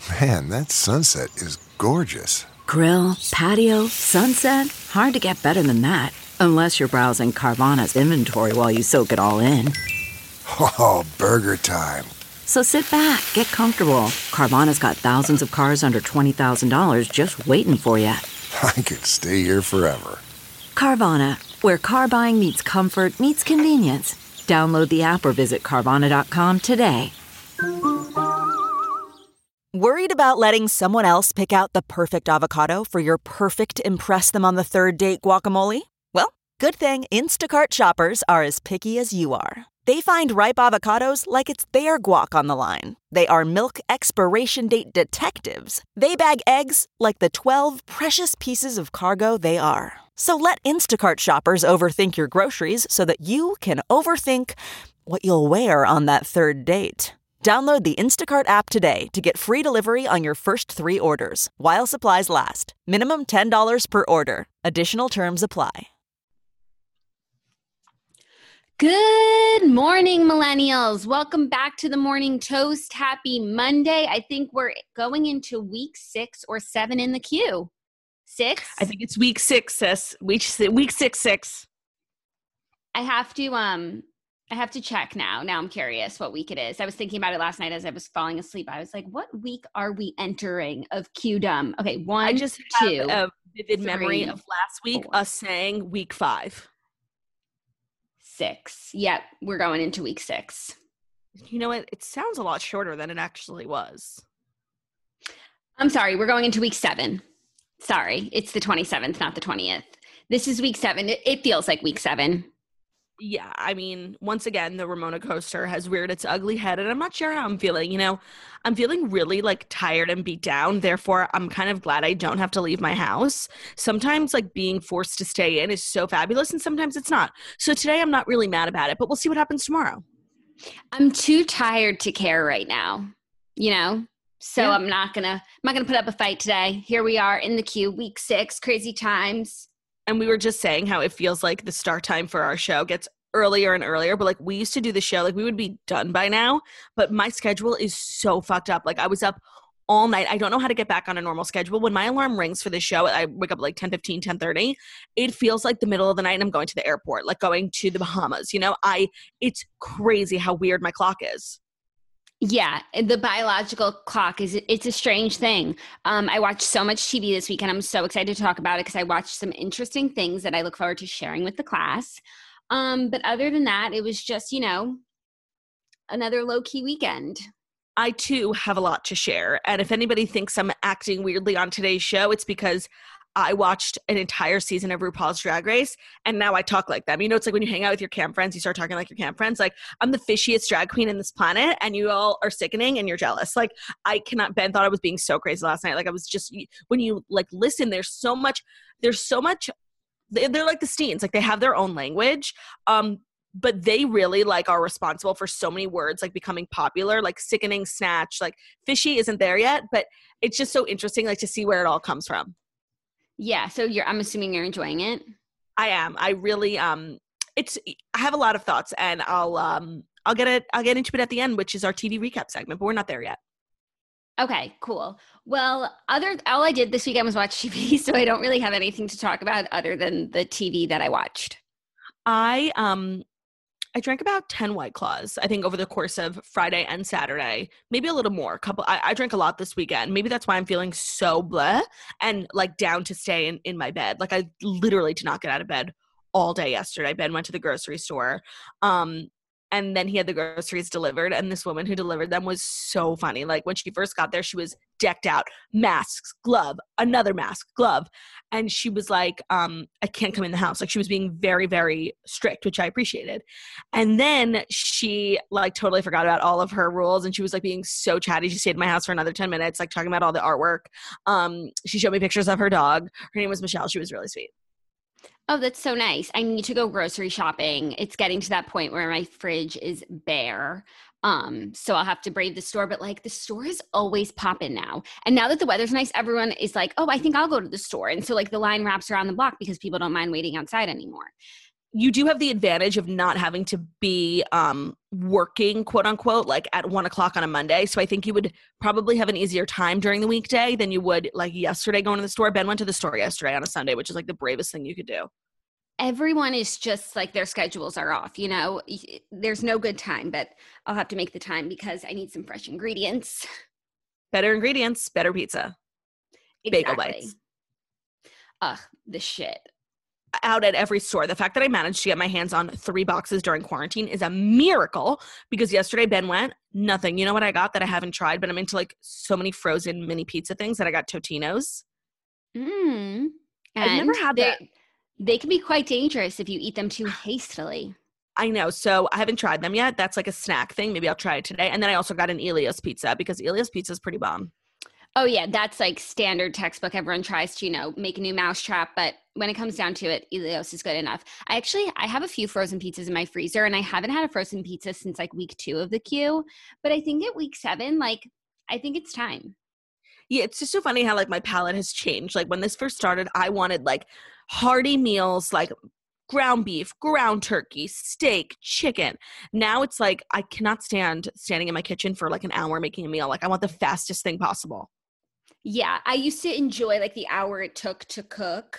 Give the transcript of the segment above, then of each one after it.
Man, that sunset is gorgeous. Grill, patio, sunset. Hard to get better than that. Unless you're browsing Carvana's inventory while you soak it all in. Oh, burger time. So sit back, get comfortable. Carvana's got thousands of cars under $20,000 just waiting for you. I could stay here forever. Carvana, where car buying meets comfort meets convenience. Download the app or visit Carvana.com today. Worried about letting someone else pick out the perfect avocado for your perfect impress them on the third date guacamole? Well, good thing Instacart shoppers are as picky as you are. They find ripe avocados like it's their guac on the line. They are milk expiration date detectives. They bag eggs like the 12 precious pieces of cargo they are. So let Instacart shoppers overthink your groceries so that you can overthink what you'll wear on that third date. Download the Instacart app today to get free delivery on your first 3 orders, while supplies last. Minimum $10 per order. Additional terms apply. Good morning, millennials. Welcome back to the Morning Toast. Happy Monday. I think we're going into week 6 or 7 in the queue. 6? I think it's week 6, sis. Week 6. I have to check now. Now I'm curious what week it is. I was thinking about it last night as I was falling asleep. I was like, what week are we entering of Q-dom? Okay, 1, I just 2, have a vivid 3, memory of last week, 4. us saying week 5. 6. Yep, we're going into week 6. You know what? It sounds a lot shorter than it actually was. I'm sorry, we're going into week 7. Sorry, it's the 27th, not the 20th. This is week 7. It feels like week 7. Yeah, I mean, once again, the Ramona coaster has reared its ugly head, and I'm not sure how I'm feeling. You know, I'm feeling really tired and beat down. Therefore, I'm kind of glad I don't have to leave my house. Sometimes being forced to stay in is so fabulous, and sometimes it's not. So today I'm not really mad about it, but we'll see what happens tomorrow. I'm too tired to care right now, you know? So yeah. I'm not gonna put up a fight today. Here we are in the queue, week 6, crazy times. And we were just saying how it feels like the start time for our show gets earlier and earlier. But we used to do the show, we would be done by now. But my schedule is so fucked up. I was up all night. I don't know how to get back on a normal schedule. When my alarm rings for the show, I wake up 10:15, 10:30. It feels like the middle of the night and I'm going to the airport, going to the Bahamas. You know, it's crazy how weird my clock is. Yeah, the biological clock it's a strange thing. I watched so much TV this week and I'm so excited to talk about it because I watched some interesting things that I look forward to sharing with the class. But other than that, it was just, another low-key weekend. I, too, have a lot to share. And if anybody thinks I'm acting weirdly on today's show, it's because I watched an entire season of RuPaul's Drag Race, and now I talk like them. You know, it's when you hang out with your camp friends, you start talking like your camp friends. I'm the fishiest drag queen in this planet, and you all are sickening, and you're jealous. I cannot. Ben thought I was being so crazy last night. I was just, when you, listen, there's so much, they're like the Steens. They have their own language, but they really, are responsible for so many words, becoming popular, sickening, snatch, fishy isn't there yet, but it's just so interesting, to see where it all comes from. Yeah, so I'm assuming you're enjoying it. I am. I really I have a lot of thoughts, and I'll get into it at the end, which is our TV recap segment, but we're not there yet. Okay, cool. Well, all I did this weekend was watch TV, so I don't really have anything to talk about other than the TV that I watched. I drank about 10 White Claws, I think, over the course of Friday and Saturday, maybe a little more. I drank a lot this weekend. Maybe that's why I'm feeling so blah and down to stay in my bed. I literally did not get out of bed all day yesterday. Ben went to the grocery store. And then he had the groceries delivered, and this woman who delivered them was so funny. When she first got there, she was decked out, masks, glove, another mask, glove. And she was like, I can't come in the house. She was being very, very strict, which I appreciated. And then she totally forgot about all of her rules, and she was being so chatty. She stayed in my house for another 10 minutes, talking about all the artwork. She showed me pictures of her dog. Her name was Michelle. She was really sweet. Oh, that's so nice. I need to go grocery shopping. It's getting to that point where my fridge is bare. So I'll have to brave the store, but the store is always popping now. And now that the weather's nice, everyone is oh, I think I'll go to the store. And so the line wraps around the block because people don't mind waiting outside anymore. you do have the advantage of not having to be working, quote unquote, like at 1 o'clock on a Monday. So I think you would probably have an easier time during the weekday than you would like yesterday going to the store. Ben went to the store yesterday on a Sunday, which is like the bravest thing you could do. Everyone is just like their schedules are off, you know, there's no good time, but I'll have to make the time because I need some fresh ingredients. Better ingredients, better pizza. Exactly. Bagel bites. Ugh, the shit. Out at every store. The fact that I managed to get my hands on 3 boxes during quarantine is a miracle because yesterday Ben went, nothing. You know what I got that I haven't tried, but I'm into like so many frozen mini pizza things that I got Totino's. And I've never had that. They can be quite dangerous if you eat them too hastily. I know. So I haven't tried them yet. That's like a snack thing. Maybe I'll try it today. And then I also got an Elios pizza because Elios pizza is pretty bomb. Oh, yeah. That's like standard textbook. Everyone tries to, you know, make a new mousetrap. But when it comes down to it, Elios is good enough. I have a few frozen pizzas in my freezer, and I haven't had a frozen pizza since like week 2 of the queue. But I think at week 7, like, I think it's time. Yeah, it's just so funny how like my palate has changed. Like when this first started, I wanted like hearty meals, like ground beef, ground turkey, steak, chicken. Now it's like I cannot stand standing in my kitchen for like an hour making a meal. Like I want the fastest thing possible. Yeah, I used to enjoy like the hour it took to cook.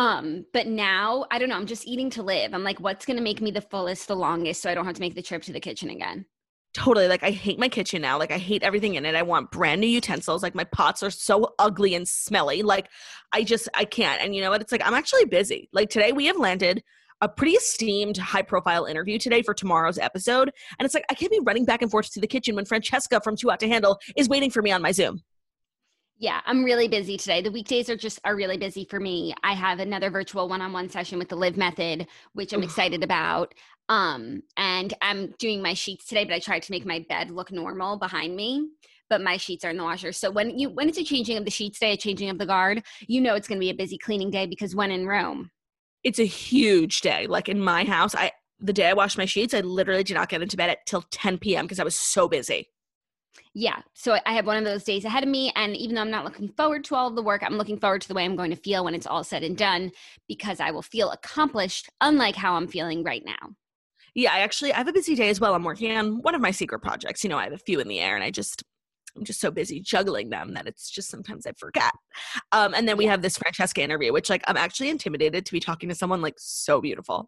But now, I don't know, I'm just eating to live. I'm like, what's going to make me the fullest, the longest, so I don't have to make the trip to the kitchen again? Totally. Like I hate my kitchen now. Like I hate everything in it. I want brand new utensils. Like my pots are so ugly and smelly. Like I can't. And you know what? It's like, I'm actually busy. Like today we have landed a pretty esteemed high profile interview today for tomorrow's episode. And it's like, I can't be running back and forth to the kitchen when Francesca from Too Hot to Handle is waiting for me on my Zoom. Yeah, I'm really busy today. The weekdays are really busy for me. I have another virtual one-on-one session with the Live Method, which I'm excited about. And I'm doing my sheets today, but I tried to make my bed look normal behind me, but my sheets are in the washer. So when it's a changing of the sheets day, a changing of the guard, you know it's going to be a busy cleaning day because when in Rome. It's a huge day. Like in my house, the day I washed my sheets, I literally did not get into bed till 10 p.m. because I was so busy. Yeah. So I have one of those days ahead of me. And even though I'm not looking forward to all of the work, I'm looking forward to the way I'm going to feel when it's all said and done, because I will feel accomplished, unlike how I'm feeling right now. Yeah, I have a busy day as well. I'm working on one of my secret projects. You know, I have a few in the air and I'm just so busy juggling them that it's just sometimes I forget. And then we have this Francesca interview, which like I'm actually intimidated to be talking to someone like so beautiful.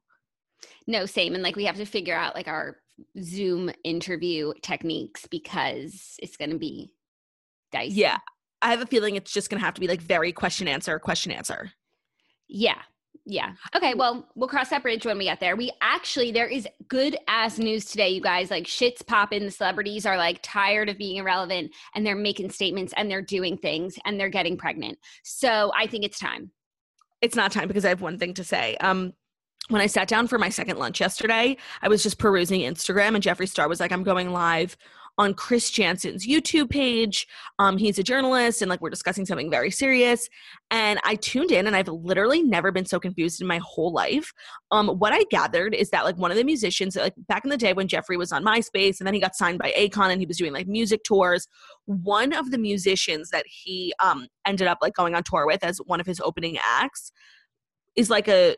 No, same. And like we have to figure out like our Zoom interview techniques because it's going to be dicey. Yeah. I have a feeling it's just going to have to be like very question answer. Yeah. Yeah. Okay. Well, we'll cross that bridge when we get there. There is good ass news today, you guys. Like shit's popping. The celebrities are like tired of being irrelevant and they're making statements and they're doing things and they're getting pregnant. So I think it's time. It's not time because I have one thing to say. When I sat down for my second lunch yesterday, I was just perusing Instagram and Jeffree Star was like, I'm going live on Chris Jansen's YouTube page. He's a journalist and like we're discussing something very serious. And I tuned in and I've literally never been so confused in my whole life. What I gathered is that like one of the musicians, like back in the day when Jeffree was on MySpace and then he got signed by Akon and he was doing like music tours, one of the musicians that he ended up like going on tour with as one of his opening acts is like a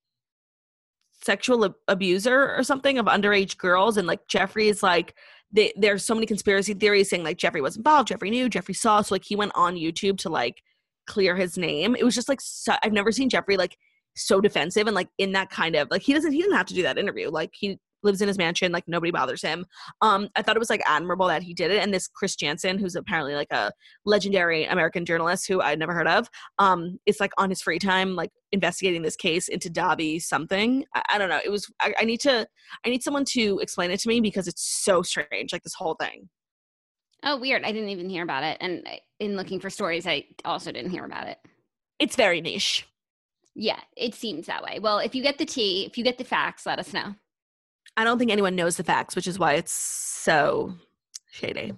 sexual abuser or something of underage girls. And like Jeffree is like, there's so many conspiracy theories saying like Jeffree was involved, Jeffree knew, Jeffree saw. So like he went on YouTube to like clear his name. It was just like, I've never seen Jeffree like so defensive and like in that kind of like, he didn't have to do that interview. Like he lives in his mansion, like nobody bothers him. I thought it was like admirable that he did it. And this Chris Jansen, who's apparently like a legendary American journalist who I'd never heard of, is like on his free time, like investigating this case into Davi something. I don't know. It was, I need someone to explain it to me because it's so strange, like this whole thing. Oh, weird. I didn't even hear about it. And in looking for stories, I also didn't hear about it. It's very niche. Yeah, it seems that way. Well, if you get the tea, if you get the facts, let us know. I don't think anyone knows the facts, which is why it's so shady.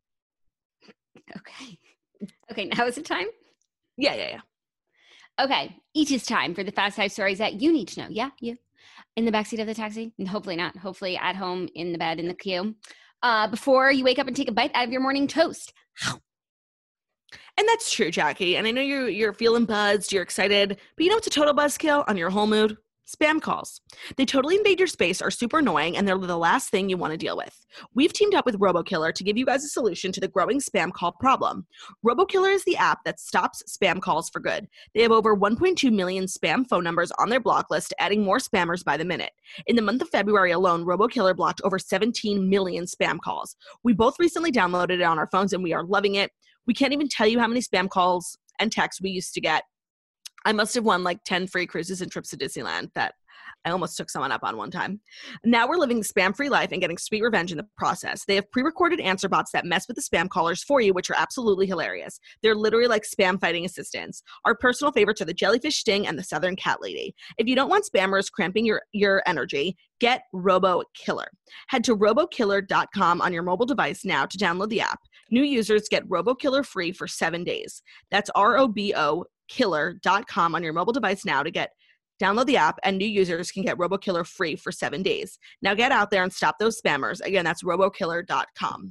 Okay, now is it time? Yeah. Okay, each is time for the Fast 5 stories that you need to know. Yeah, you. In the backseat of the taxi? And hopefully not. Hopefully at home, in the bed, in the queue. Before you wake up and take a bite out of your morning toast. And that's true, Jackie. And I know you're feeling buzzed, you're excited, but you know what's a total buzzkill on your whole mood? Spam calls. They totally invade your space, are super annoying, and they're the last thing you want to deal with. We've teamed up with RoboKiller to give you guys a solution to the growing spam call problem. RoboKiller is the app that stops spam calls for good. They have over 1.2 million spam phone numbers on their block list, adding more spammers by the minute. In the month of February alone, RoboKiller blocked over 17 million spam calls. We both recently downloaded it on our phones, and we are loving it. We can't even tell you how many spam calls and texts we used to get. I must have won like 10 free cruises and trips to Disneyland that I almost took someone up on one time. Now we're living the spam-free life and getting sweet revenge in the process. They have pre-recorded answer bots that mess with the spam callers for you, which are absolutely hilarious. They're literally like spam fighting assistants. Our personal favorites are the Jellyfish Sting and the Southern Cat Lady. If you don't want spammers cramping your energy, get RoboKiller. Head to robokiller.com on your mobile device now to download the app. New users get RoboKiller free for 7 days. That's robokiller.com on your mobile device now to download the app, and new users can get RoboKiller free for 7 days. Now get out there and stop those spammers. Again, that's robokiller.com.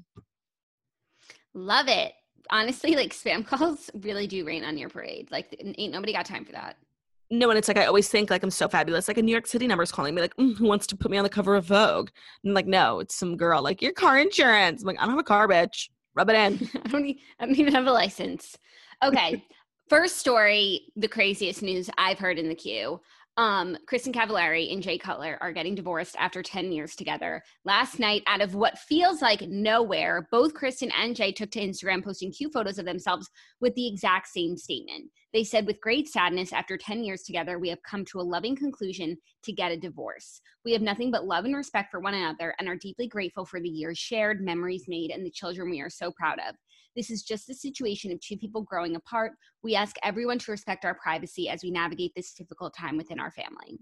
Love it. Honestly, like spam calls really do rain on your parade. Like ain't nobody got time for that. No, and it's like I always think like I'm so fabulous. Like a New York City number is calling me like, who wants to put me on the cover of Vogue? And I'm like, no, it's some girl. Like, your car insurance. I'm like, I don't have a car, bitch. Rub it in. I don't even have a license. Okay. First story, the craziest news I've heard in the queue. Kristin Cavallari and Jay Cutler are getting divorced after 10 years together. Last night, out of what feels like nowhere, both Kristin and Jay took to Instagram posting cute photos of themselves with the exact same statement. They said, with great sadness, after 10 years together, we have come to a loving conclusion to get a divorce. We have nothing but love and respect for one another and are deeply grateful for the years shared, memories made, and the children we are so proud of. This is just a situation of two people growing apart. We ask everyone to respect our privacy as we navigate this difficult time within our family.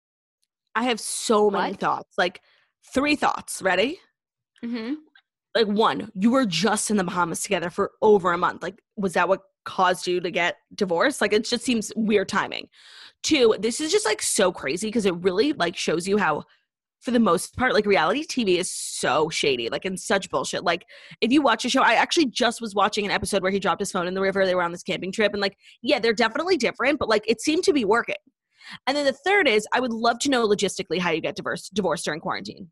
I have so many thoughts, like 3 thoughts. Ready? Mm-hmm. Like 1, you were just in the Bahamas together for over a month. Like, was that what caused you to get divorced? Like, it just seems weird timing. 2, this is just like so crazy because it really like shows you how, for the most part, like reality TV is so shady, like and such bullshit. Like if you watch a show, I actually just was watching an episode where he dropped his phone in the river. They were on this camping trip and like, yeah, they're definitely different, but like it seemed to be working. And then the third is I would love to know logistically how you get divorced during quarantine.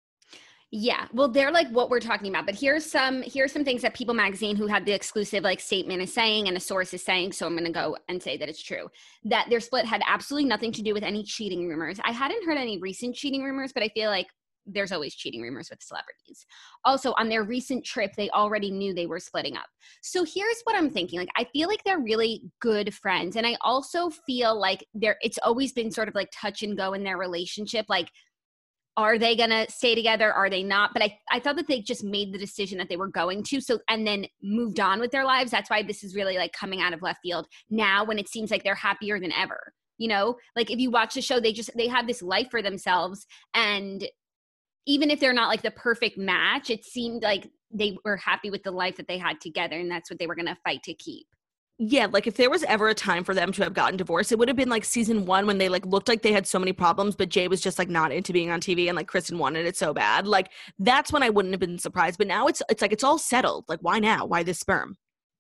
Yeah, well, they're like what we're talking about, but here's some things that People Magazine, who had the exclusive like statement, is saying, and a source is saying. So I'm going to go and say that it's true, that their split had absolutely nothing to do with any cheating rumors. I hadn't heard any recent cheating rumors, but I feel like there's always cheating rumors with celebrities. Also, on their recent trip, they already knew they were splitting up. So here's what I'm thinking. Like, I feel like they're really good friends, and I also feel like it's always been sort of like touch and go in their relationship. Like, are they going to stay together? Are they not? But I thought that they just made the decision that they were going to, and then moved on with their lives. That's why this is really like coming out of left field now when it seems like they're happier than ever. You know, like if you watch the show, they have this life for themselves. And even if they're not like the perfect match, it seemed like they were happy with the life that they had together. And that's what they were going to fight to keep. Yeah, like if there was ever a time for them to have gotten divorced, it would have been like season 1 when they like looked like they had so many problems, but Jay was just like not into being on TV and like Kristin wanted it so bad. Like that's when I wouldn't have been surprised. But now it's like it's all settled. Like why now? Why this sperm?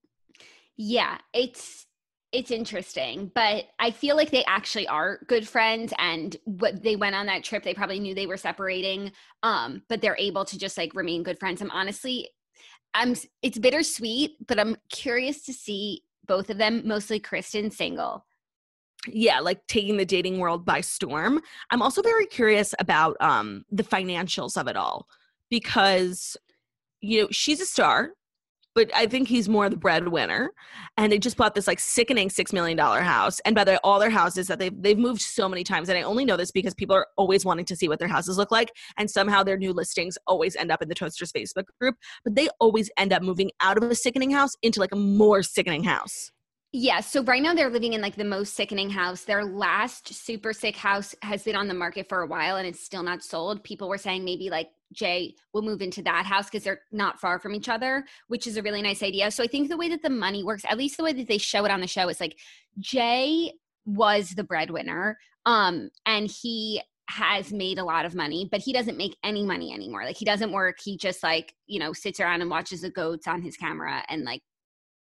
Yeah, it's interesting, but I feel like they actually are good friends, and what they went on that trip, they probably knew they were separating, but they're able to just like remain good friends. It's bittersweet, but I'm curious to see both of them, mostly Kristin, single. Yeah, like taking the dating world by storm. I'm also very curious about the financials of it all because, you know, she's a star, but I think he's more the breadwinner. And they just bought this like sickening $6 million house. And by the way, all their houses that they've moved so many times. And I only know this because people are always wanting to see what their houses look like. And somehow their new listings always end up in the Toasters Facebook group. But they always end up moving out of a sickening house into like a more sickening house. Yeah, so right now they're living in like the most sickening house. Their last super sick house has been on the market for a while and it's still not sold. People were saying maybe like Jay will move into that house because they're not far from each other, which is a really nice idea. So I think the way that the money works, at least the way that they show it on the show, is like Jay was the breadwinner and he has made a lot of money, but he doesn't make any money anymore. Like he doesn't work. He just like, you know, sits around and watches the goats on his camera and like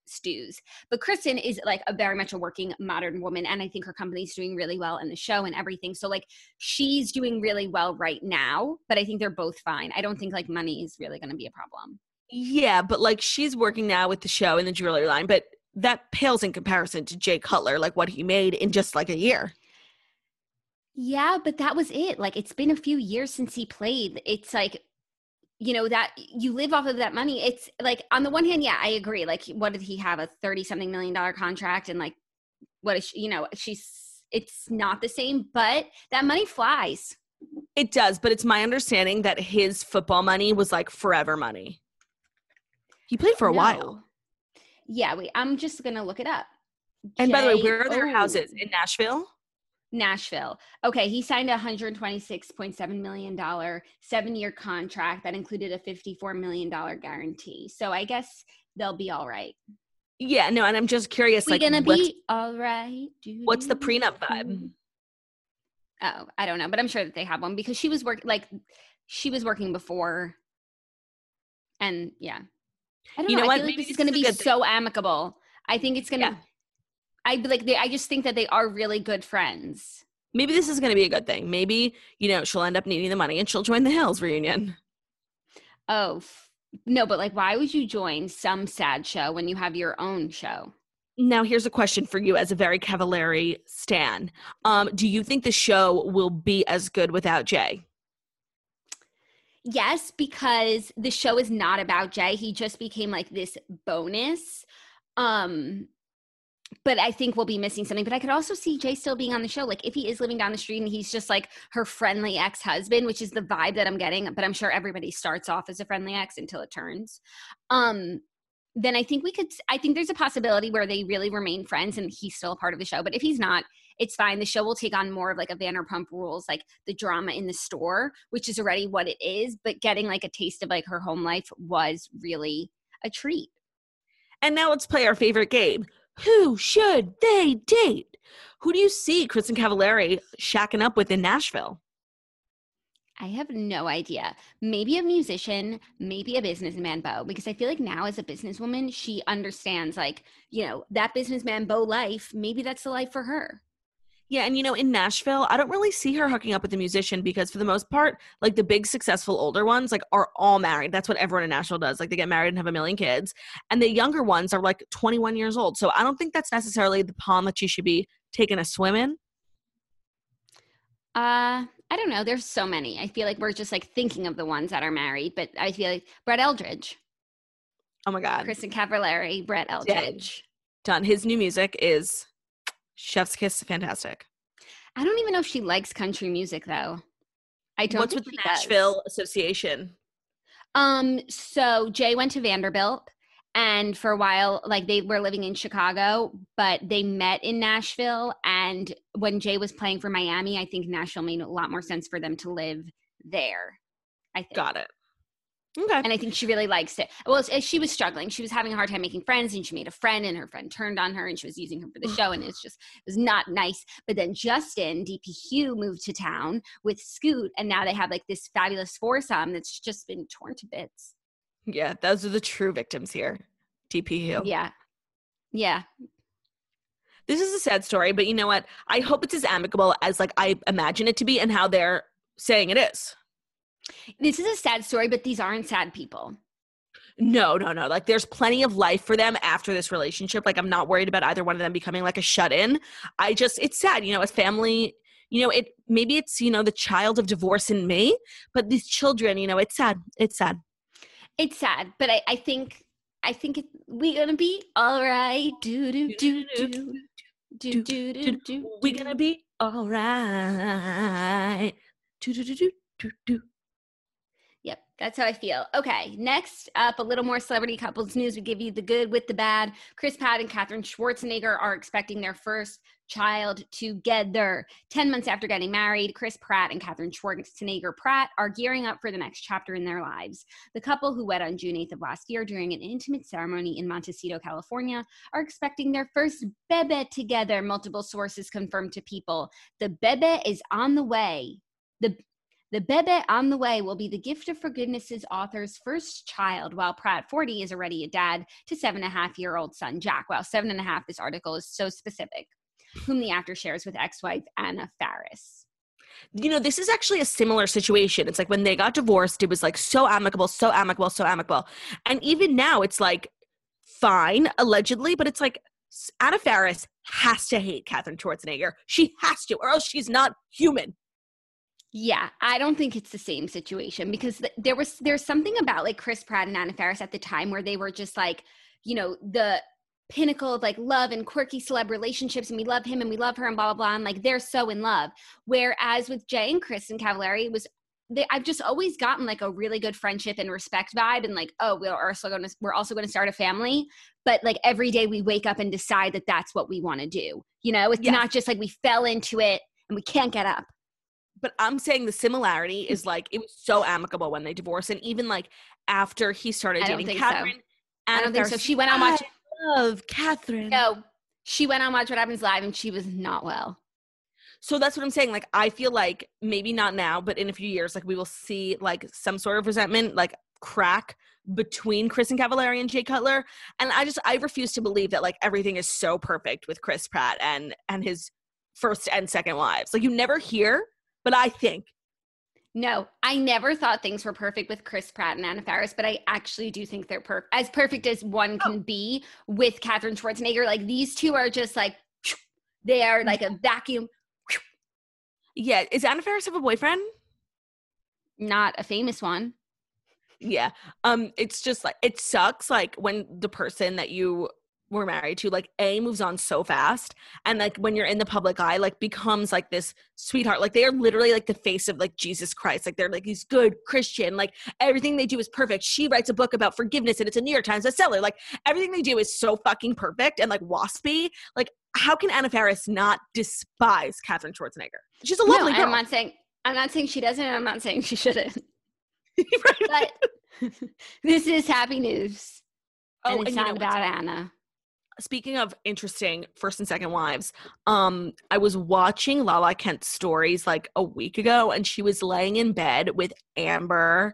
stews. But Kristen is like a very much a working modern woman. And I think her company's doing really well in the show and everything. So like she's doing really well right now, but I think they're both fine. I don't think like money is really going to be a problem. Yeah, but like she's working now with the show and the jewelry line, but that pales in comparison to Jay Cutler, like what he made in just like a year. Yeah, but that was it. Like, it's been a few years since he played. It's like, you know, that you live off of that money. It's like, on the one hand, yeah, I agree. Like, what did he have, a $30-something million contract? And like, what is she, you know, it's not the same, but that money flies. It does, but it's my understanding that his football money was like forever money. He played for a while. Yeah, wait, I'm just going to look it up. And by the way, where are their houses? In Nashville? Nashville. Okay, he signed a $126.7 million 7-year contract that included a $54 million guarantee. So I guess they'll be all right. Yeah, no, and I'm just curious. We're gonna be all right. What's the prenup vibe? Oh, I don't know, but I'm sure that they have one because she was working before. And yeah. I don't know. I feel like this is going to be so amicable. I think it's going to, I just think that they are really good friends. Maybe this is going to be a good thing. Maybe, you know, she'll end up needing the money and she'll join the Hills reunion. Oh, no, but like, why would you join some sad show when you have your own show? Now, here's a question for you as a very Cavallari stan. Do you think the show will be as good without Jay? Yes, because the show is not about Jay. He just became like this bonus. But I think we'll be missing something. But I could also see Jay still being on the show. Like if he is living down the street and he's just like her friendly ex-husband, which is the vibe that I'm getting. But I'm sure everybody starts off as a friendly ex until it turns. Then I think there's a possibility where they really remain friends and he's still a part of the show. But if he's not, it's fine. The show will take on more of like a Vanderpump Rules, like the drama in the store, which is already what it is. But getting like a taste of like her home life was really a treat. And now let's play our favorite game. Who should they date? Who do you see Kristen Cavallari shacking up with in Nashville? I have no idea. Maybe a musician, maybe a businessman beau, because I feel like now as a businesswoman, she understands like, you know, that businessman beau life, maybe that's the life for her. Yeah, and you know, in Nashville, I don't really see her hooking up with a musician because for the most part, like the big successful older ones like are all married. That's what everyone in Nashville does. Like they get married and have a million kids. And the younger ones are like 21 years old. So I don't think that's necessarily the pond that she should be taking a swim in. I don't know. There's so many. I feel like we're just like thinking of the ones that are married, but I feel like Brett Eldridge. Oh my God. Kristen Cavallari, Brett Eldridge. Done. His new music is chef's kiss, fantastic. I don't even know if she likes country music though. I don't. What's with the Nashville Association? So Jay went to Vanderbilt. And for a while, like they were living in Chicago, but they met in Nashville. And when Jay was playing for Miami, I think Nashville made a lot more sense for them to live there. I think. Got it. Okay. And I think she really likes it. Well, she was struggling. She was having a hard time making friends, and she made a friend, and her friend turned on her, and she was using her for the show, and it was not nice. But then Justin, DP Hugh, moved to town with Scoot, and now they have like this fabulous foursome that's just been torn to bits. Yeah, those are the true victims here. DP. Yeah. Yeah. This is a sad story, but you know what? I hope it's as amicable as like I imagine it to be and how they're saying it is. This is a sad story, but these aren't sad people. No. Like there's plenty of life for them after this relationship. Like I'm not worried about either one of them becoming like a shut-in. It's sad, you know, as family, you know, maybe it's, you know, the child of divorce in me, but these children, you know, it's sad. It's sad. It's sad, but I think we gonna be all right. We gonna be all right. Yep, that's how I feel. Okay, next up, a little more celebrity couples news. We give you the good with the bad. Chris Pratt and Katherine Schwarzenegger are expecting their first child together. 10 months after getting married, Chris Pratt and Katherine Schwarzenegger Pratt are gearing up for the next chapter in their lives. The couple, who wed on June 8th of last year during an intimate ceremony in Montecito, California, are expecting their first bebe together. Multiple sources confirmed to People. The bebe is on the way. The bebe on the way will be the gift of forgiveness's author's first child, while Pratt, 40, is already a dad to 7.5-year-old son, Jack. Wow, 7.5, this article is so specific, whom the actor shares with ex-wife Anna Faris. You know, this is actually a similar situation. It's like when they got divorced, it was like so amicable, so amicable, so amicable. And even now it's like fine, allegedly, but it's like Anna Faris has to hate Katherine Schwarzenegger. She has to, or else she's not human. Yeah, I don't think it's the same situation because there's something about like Chris Pratt and Anna Faris at the time where they were just like, you know, the pinnacle of like love and quirky celeb relationships, and we love him and we love her and blah, blah, blah. And like, they're so in love. Whereas with Jay and Kristen Cavallari, I've just always gotten like a really good friendship and respect vibe, and like, oh, we're also going to start a family. But like every day we wake up and decide that that's what we want to do. You know, it's not just like we fell into it and we can't get up. But I'm saying the similarity is like, it was so amicable when they divorced. And even like after he started dating Katherine. So. I don't think so. She went on Watch. Love Katherine. No, she went on Watch What Happens Live and she was not well. So that's what I'm saying. Like, I feel like maybe not now, but in a few years, like we will see like some sort of resentment, like crack between Kristen Cavallari and Jay Cutler. And I refuse to believe that like everything is so perfect with Chris Pratt and his first and second wives. Like you never hear. But I think. No, I never thought things were perfect with Chris Pratt and Anna Faris, but I actually do think they're as perfect as one can be with Katherine Schwarzenegger. Like these two are just like, they are like a vacuum. Yeah. Is Anna Faris have a boyfriend? Not a famous one. Yeah. It's just like, it sucks like when the person that you were married to like moves on so fast, and like when you're in the public eye like becomes like this sweetheart. Like they are literally like the face of like Jesus Christ. Like they're like these good Christian, like everything they do is perfect. She writes a book about forgiveness and it's a New York Times bestseller. Like everything they do is so fucking perfect and like waspy. Like how can Anna Faris not despise Katherine Schwarzenegger? She's a lovely girl. I'm not saying she doesn't, and I'm not saying she shouldn't. But this is happy news. And it's not about Anna. Speaking of interesting first and second wives, I was watching Lala Kent's stories like a week ago, and she was laying in bed with Amber,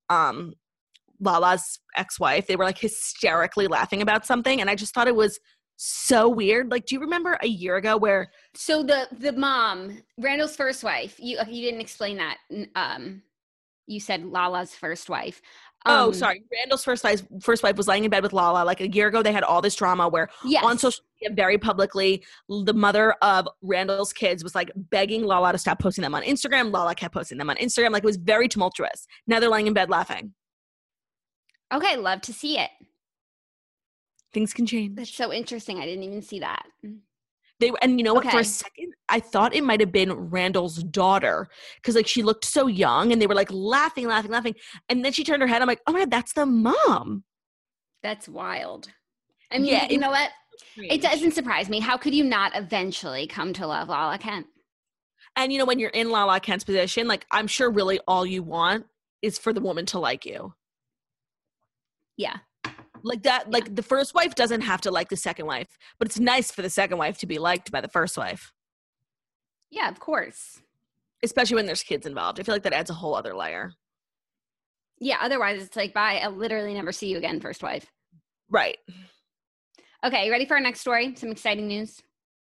Lala's ex-wife. They were like hysterically laughing about something, and I just thought it was so weird. Like, do you remember a year ago where? So the mom, Randall's first wife, you didn't explain that. You said Lala's first wife. Sorry. Randall's first wife was laying in bed with Lala. Like a year ago, they had all this drama where on social media, very publicly, the mother of Randall's kids was like begging Lala to stop posting them on Instagram. Lala kept posting them on Instagram. Like it was very tumultuous. Now they're laying in bed laughing. Okay, love to see it. Things can change. That's so interesting. I didn't even see that. And you know what? For a second, I thought it might have been Randall's daughter because like she looked so young, and they were like laughing. And then she turned her head. I'm like, oh my God, that's the mom. That's wild. I mean, you know what? It doesn't surprise me. How could you not eventually come to love Lala Kent? And you know, when you're in Lala Kent's position, like I'm sure really all you want is for the woman to like you. Yeah. Like that, like the first wife doesn't have to like the second wife, but it's nice for the second wife to be liked by the first wife. Yeah, of course. Especially when there's kids involved. I feel like that adds a whole other layer. Yeah, otherwise it's like, bye, I'll literally never see you again, first wife. Right. Okay, you ready for our next story? Some exciting news?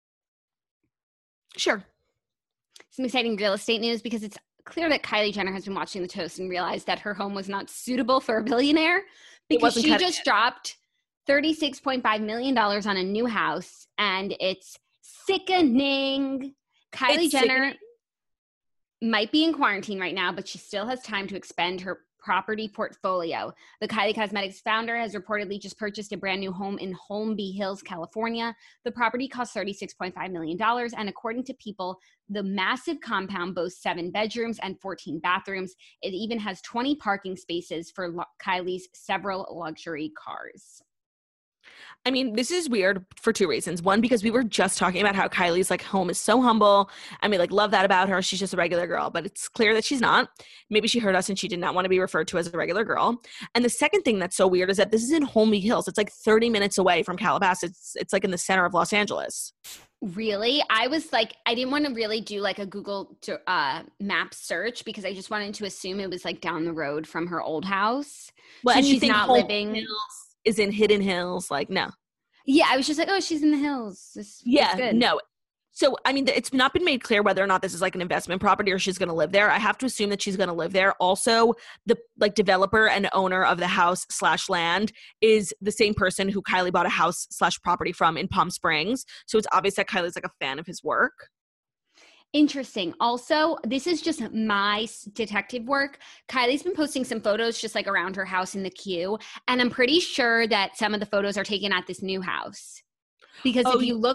Sure. Some exciting real estate news, because it's clear that Kylie Jenner has been watching the toast and realized that her home was not suitable for a billionaire. Because she just dropped $36.5 million on a new house, and it's sickening. Kylie Jenner might be in quarantine right now, but she still has time to expand her property portfolio. The Kylie Cosmetics founder has reportedly just purchased a brand new home in Holmby Hills, California. The property costs $36.5 million, and according to People, the massive compound boasts 7 bedrooms and 14 bathrooms. It even has 20 parking spaces for Kylie's several luxury cars. I mean, this is weird for 2 reasons. One, because we were just talking about how Kylie's like home is so humble. I mean, like love that about her. She's just a regular girl, but it's clear that she's not. Maybe she heard us and she did not want to be referred to as a regular girl. And the second thing that's so weird is that this is in Holmby Hills. It's like 30 minutes away from Calabasas. It's like in the center of Los Angeles. Really? I was like, I didn't want to really do like a Google map search because I just wanted to assume it was like down the road from her old house. Well, so and you she's think not Holden living. Hills is in Hidden Hills? Like, no. Yeah, I was just like, oh, she's in the hills. This Yeah, good. no. So, I mean, it's not been made clear whether or not this is like an investment property or she's going to live there. I have to assume that she's going to live there. Also, the like developer and owner of the house / land is the same person who Kylie bought a house / property from in Palm Springs. So it's obvious that Kylie's like a fan of his work. Interesting. Also, this is just my detective work. Kylie's been posting some photos just like around her house in the queue. And I'm pretty sure that some of the photos are taken at this new house. Because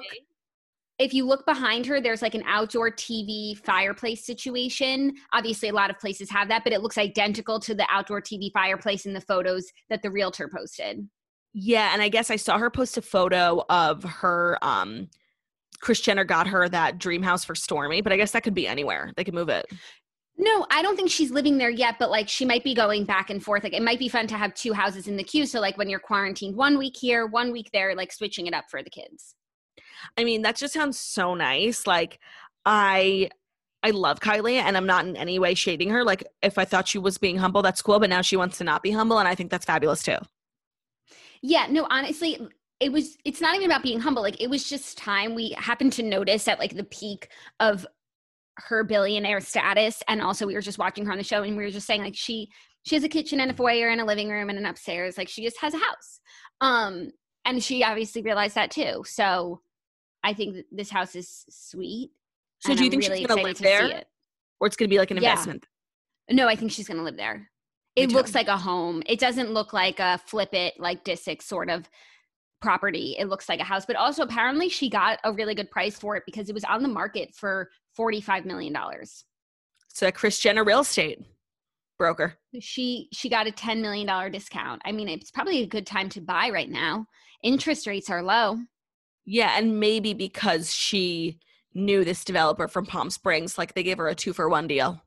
if you look behind her, there's like an outdoor TV fireplace situation. Obviously, a lot of places have that, but it looks identical to the outdoor TV fireplace in the photos that the realtor posted. Yeah, and I guess I saw her post a photo of her Kris Jenner got her that dream house for Stormy, but I guess that could be anywhere. They could move it. No, I don't think she's living there yet, but like she might be going back and forth. Like it might be fun to have 2 houses in the queue. So like when you're quarantined 1 week here, 1 week there, like switching it up for the kids. I mean, that just sounds so nice. Like I love Kylie and I'm not in any way shading her. Like if I thought she was being humble, that's cool. But now she wants to not be humble. And I think that's fabulous too. Yeah, no, honestly, it's not even about being humble. Like it was just time. We happened to notice at like the peak of her billionaire status. And also we were just watching her on the show and we were just saying like she has a kitchen and a foyer and a living room and an upstairs. Like she just has a house. And she obviously realized that too. So I think that this house is sweet. So do you think she's going to live there? Or it's going to be like an investment? No, I think she's going to live there. It looks like a home. It doesn't look like a flip it, like Disick sort of property. It looks like a house. But also apparently she got a really good price for it because it was on the market for $45 million. So Kris Jenner real estate broker. She got a $10 million discount. I mean, it's probably a good time to buy right now. Interest rates are low. Yeah, and maybe because she knew this developer from Palm Springs, like they gave her a 2-for-1 deal.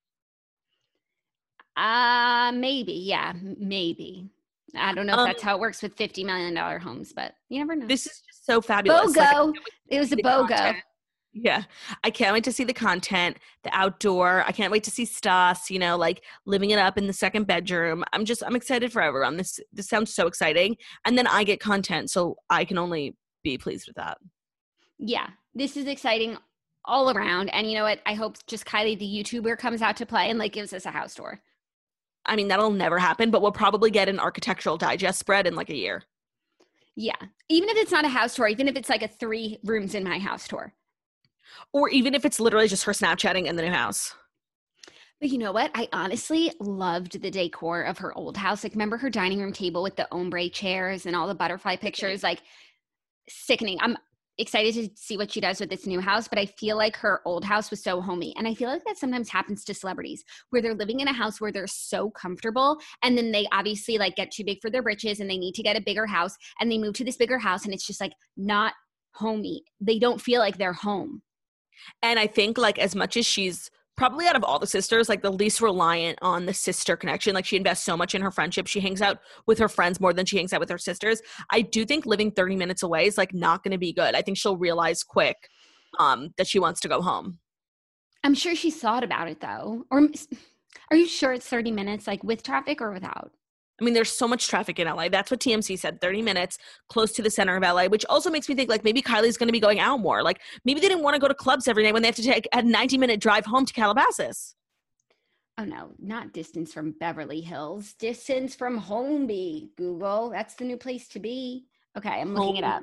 Maybe. Yeah, maybe. I don't know if that's how it works with $50 million homes, but you never know. This is just so fabulous. BOGO. It was a BOGO. Content. Yeah. I can't wait to see the content, the outdoor. I can't wait to see Stas, you know, like living it up in the second bedroom. I'm excited for everyone. This sounds so exciting. And then I get content, so I can only be pleased with that. Yeah, this is exciting all around. And you know what? I hope just Kylie, the YouTuber, comes out to play and like gives us a house tour. I mean, that'll never happen, but we'll probably get an Architectural Digest spread in like a year. Yeah. Even if it's not a house tour, even if it's like a 3 rooms in my house tour. Or even if it's literally just her Snapchatting in the new house. But you know what? I honestly loved the decor of her old house. Like, remember her dining room table with the ombre chairs and all the butterfly pictures? Like, sickening. I'm excited to see what she does with this new house, but I feel like her old house was so homey. And I feel like that sometimes happens to celebrities where they're living in a house where they're so comfortable and then they obviously like get too big for their britches and they need to get a bigger house and they move to this bigger house and it's just like not homey. They don't feel like they're home. And I think like as much as she's probably out of all the sisters, like the least reliant on the sister connection. Like she invests so much in her friendship. She hangs out with her friends more than she hangs out with her sisters. I do think living 30 minutes away is like not going to be good. I think she'll realize quick that she wants to go home. I'm sure she's thought about it though. Or are you sure it's 30 minutes like with traffic or without? I mean, there's so much traffic in LA. That's what TMC said, 30 minutes close to the center of LA, which also makes me think like maybe Kylie's going to be going out more. Like maybe they didn't want to go to clubs every night when they have to take a 90-minute drive home to Calabasas. Oh no, not distance from Beverly Hills, distance from Holmby, Google. That's the new place to be. Okay, I'm looking it up.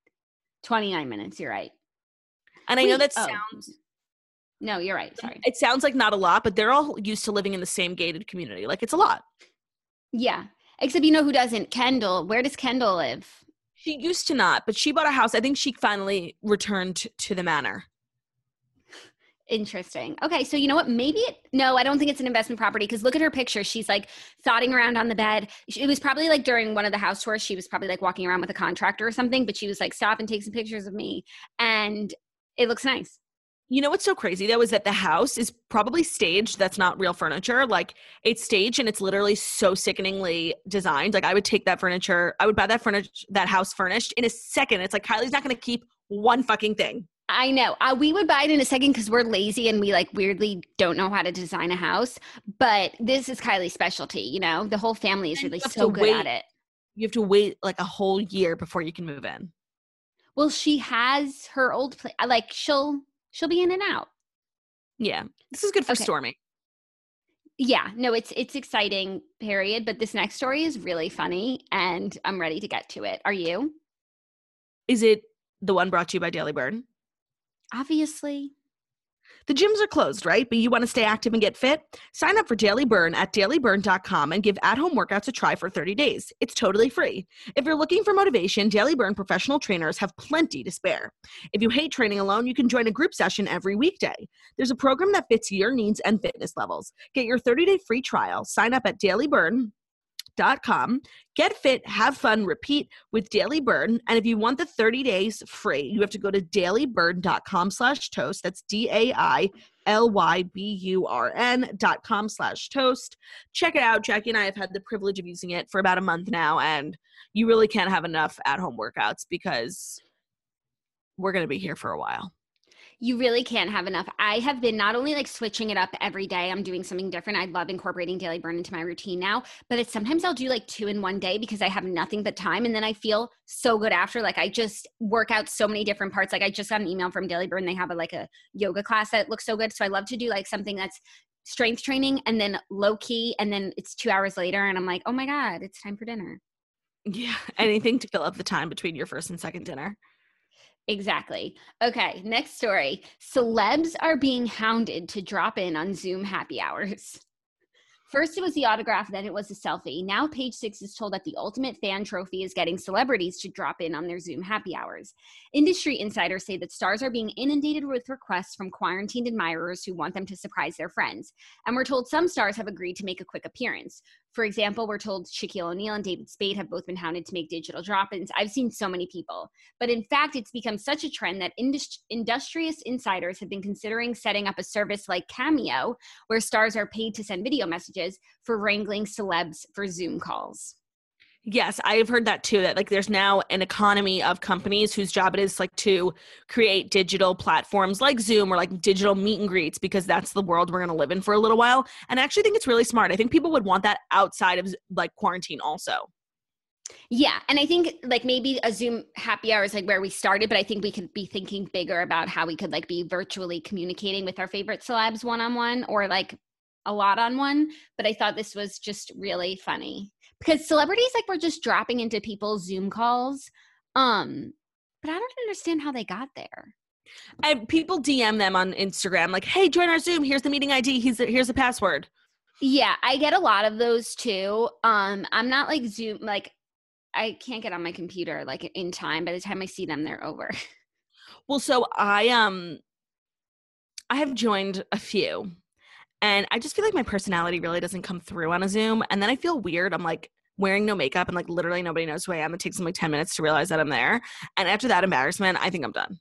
29 minutes, you're right. And I know that sounds... No, you're right, sorry. It sounds like not a lot, but they're all used to living in the same gated community. Like it's a lot. Yeah, except you know who doesn't? Kendall. Where does Kendall live? She used to not, but she bought a house. I think she finally returned to the manor. Interesting. Okay, so you know what? No, I don't think it's an investment property because look at her picture. She's like thotting around on the bed. It was probably like during one of the house tours, she was probably like walking around with a contractor or something, but she was like, stop and take some pictures of me. And it looks nice. You know what's so crazy though is that the house is probably staged. That's not real furniture. Like it's staged and it's literally so sickeningly designed. Like I would take that furniture, I would buy that house furnished in a second. It's like Kylie's not going to keep one fucking thing. I know. We would buy it in a second because we're lazy and we like weirdly don't know how to design a house. But this is Kylie's specialty. You know, the whole family is really so good at it. You have to wait like a whole year before you can move in. Well, she has her old place. Like she'll be in and out. Yeah. This is good for Stormy. Yeah. No, it's exciting, period. But this next story is really funny and I'm ready to get to it. Are you? Is it the one brought to you by Daily Burn? Obviously. The gyms are closed, right? But you want to stay active and get fit? Sign up for Daily Burn at dailyburn.com and give at-home workouts a try for 30 days. It's totally free. If you're looking for motivation, Daily Burn professional trainers have plenty to spare. If you hate training alone, you can join a group session every weekday. There's a program that fits your needs and fitness levels. Get your 30-day free trial. Sign up at dailyburn.com. Get fit, have fun, repeat with Daily Burn. And if you want the 30 days free, you have to go to dailyburn.com/toast. That's DAILYBURN.com/toast. Check it out. Jackie and I have had the privilege of using it for about a month now, and you really can't have enough at-home workouts because we're going to be here for a while. You really can't have enough. I have been not only like switching it up every day, I'm doing something different. I love incorporating Daily Burn into my routine now, but sometimes I'll do like 2 in one day because I have nothing but time. And then I feel so good after, like I just work out so many different parts. Like I just got an email from Daily Burn. They have a yoga class that looks so good. So I love to do like something that's strength training and then low key. And then it's 2 hours later and I'm like, oh my God, it's time for dinner. Yeah. Anything to fill up the time between your first and second dinner. Exactly. Okay, next story. Celebs are being hounded to drop in on Zoom happy hours. First it was the autograph, then it was the selfie. Now Page Six is told that the ultimate fan trophy is getting celebrities to drop in on their Zoom happy hours. Industry insiders say that stars are being inundated with requests from quarantined admirers who want them to surprise their friends. And we're told some stars have agreed to make a quick appearance. For example, we're told Shaquille O'Neal and David Spade have both been hounded to make digital drop-ins. I've seen so many people. But in fact, it's become such a trend that industrious insiders have been considering setting up a service like Cameo, where stars are paid to send video messages for wrangling celebs for Zoom calls. Yes, I've heard that too, that like there's now an economy of companies whose job it is like to create digital platforms like Zoom or like digital meet and greets, because that's the world we're going to live in for a little while. And I actually think it's really smart. I think people would want that outside of like quarantine also. Yeah. And I think like maybe a Zoom happy hour is like where we started, but I think we could be thinking bigger about how we could like be virtually communicating with our favorite celebs one-on-one or like a lot on one. But I thought this was just really funny. Because celebrities like were just dropping into people's Zoom calls. But I don't understand how they got there. And people DM them on Instagram like, hey, join our Zoom. Here's the meeting ID. Here's the password. Yeah, I get a lot of those too. I'm not like Zoom, like I can't get on my computer like in time. By the time I see them, they're over. Well, so I have joined a few. And I just feel like my personality really doesn't come through on a Zoom. And then I feel weird. I'm like wearing no makeup and like literally nobody knows who I am. It takes them like 10 minutes to realize that I'm there. And after that embarrassment, I think I'm done.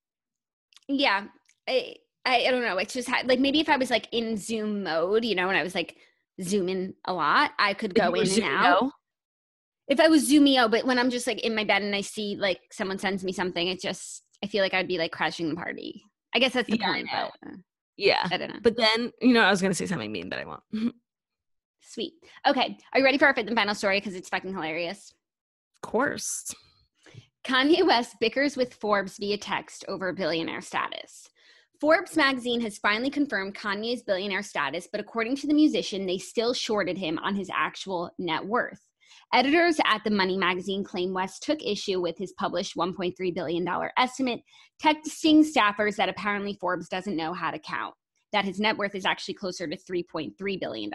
Yeah. I don't know. It's just like maybe if I was like in Zoom mode, you know, and I was like zooming a lot, I could go in and out. If I was Zoomio, but when I'm just like in my bed and I see like someone sends me something, it just, I feel like I'd be like crashing the party. I guess that's the point. But, yeah. I don't know. But then, you know, I was going to say something mean, but I won't. Sweet. Okay. Are you ready for our fifth and final story? Because it's fucking hilarious. Of course. Kanye West bickers with Forbes via text over billionaire status. Forbes magazine has finally confirmed Kanye's billionaire status, but according to the musician, they still shorted him on his actual net worth. Editors at the Money magazine claim West took issue with his published $1.3 billion estimate, texting staffers that apparently Forbes doesn't know how to count, that his net worth is actually closer to $3.3 billion.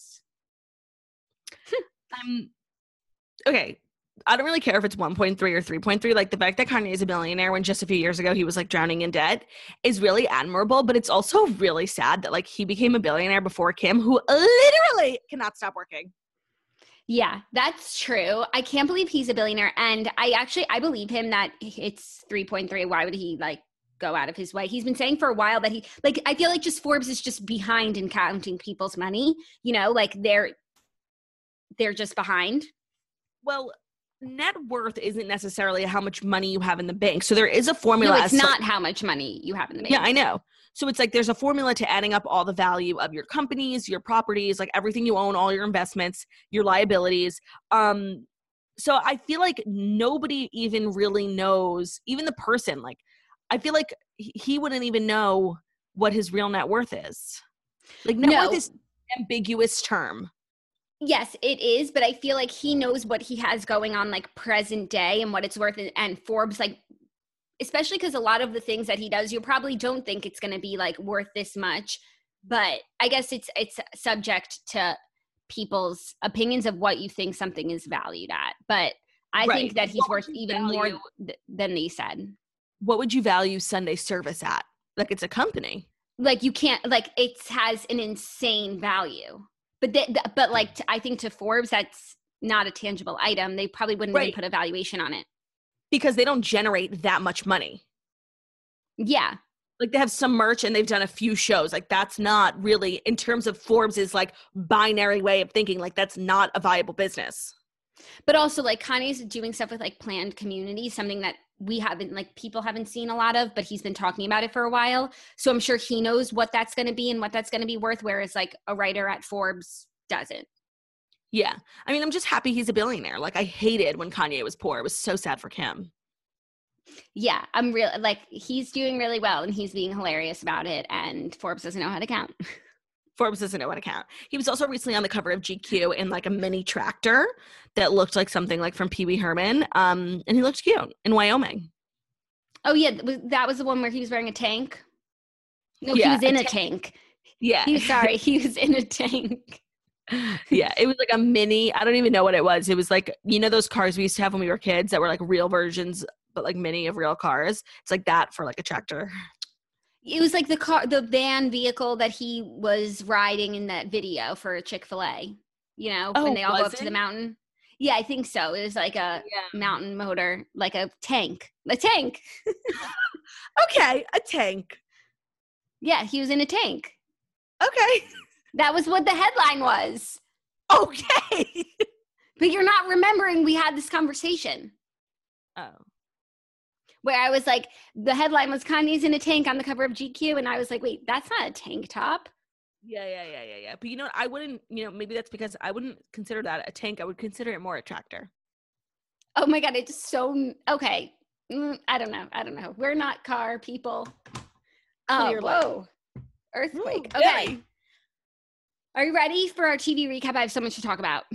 Okay. I don't really care if it's 1.3 or 3.3. Like the fact that Kanye is a billionaire when just a few years ago he was like drowning in debt is really admirable, but it's also really sad that like he became a billionaire before Kim, who literally cannot stop working. Yeah, that's true. I can't believe he's a billionaire. And I believe him that it's 3.3. Why would he like go out of his way. He's been saying for a while that I feel like just Forbes is just behind in counting people's money. You know, like they're just behind. Well, net worth isn't necessarily how much money you have in the bank. So there is a formula. No, it's not how much money you have in the bank. Yeah, I know. So it's like there's a formula to adding up all the value of your companies, your properties, like everything you own, all your investments, your liabilities. So I feel like nobody even really knows, even the person, like I feel like he wouldn't even know what his real net worth is. Like net worth is an ambiguous term. Yes, it is. But I feel like he knows what he has going on like present day and what it's worth. And Forbes, like, especially because a lot of the things that he does, you probably don't think it's going to be like worth this much. But I guess it's subject to people's opinions of what you think something is valued at. But I think that he's worth even more than they said. What would you value Sunday service at? Like it's a company. Like you can't, like it has an insane value. But like I think to Forbes, that's not a tangible item. They probably wouldn't even put a valuation on it. Because they don't generate that much money. Yeah. Like they have some merch and they've done a few shows. Like that's not really, in terms of Forbes' like binary way of thinking, like that's not a viable business. But also like Kanye's doing stuff with like planned communities, something that we haven't, like people haven't seen a lot of, but he's been talking about it for a while. So I'm sure he knows what that's going to be and what that's going to be worth. Whereas like a writer at Forbes doesn't. Yeah. I mean, I'm just happy he's a billionaire. Like I hated when Kanye was poor. It was so sad for Kim. Yeah, I'm real. Like he's doing really well and he's being hilarious about it. And Forbes doesn't know how to count. Forbes doesn't know how to count. He was also recently on the cover of GQ in like a mini tractor that looked like something like from Pee Wee Herman. And he looked cute in Wyoming. Oh yeah, that was the one where he was wearing a tank. No, yeah, he was in a tank. Yeah. He was in a tank. Yeah, it was like a mini, I don't even know what it was. It was like, you know those cars we used to have when we were kids that were like real versions, but like mini of real cars? It's like that for like a tractor. It was like the van vehicle that he was riding in that video for Chick-fil-A, you know, when they all go up to the mountain. Yeah, I think so. It was like a mountain motor, like a tank. A tank. Okay, a tank. Yeah, he was in a tank. Okay. That was what the headline was. Okay. But you're not remembering we had this conversation. Oh. Where I was like, the headline was Kanye's in a tank on the cover of GQ. And I was like, wait, that's not a tank top. Yeah. But you know what? I wouldn't, maybe that's because I wouldn't consider that a tank. I would consider it more a tractor. Oh my God. It's so, okay. I don't know. We're not car people. Oh, whoa. Earthquake. Ooh, okay. really? Are you ready for our TV recap? I have so much to talk about.